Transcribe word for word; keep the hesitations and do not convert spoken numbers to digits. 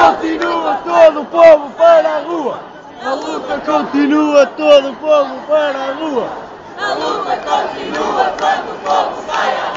continua, todo o povo para a rua. A luta continua, todo o povo para a rua. A luta continua quando o povo sai à rua.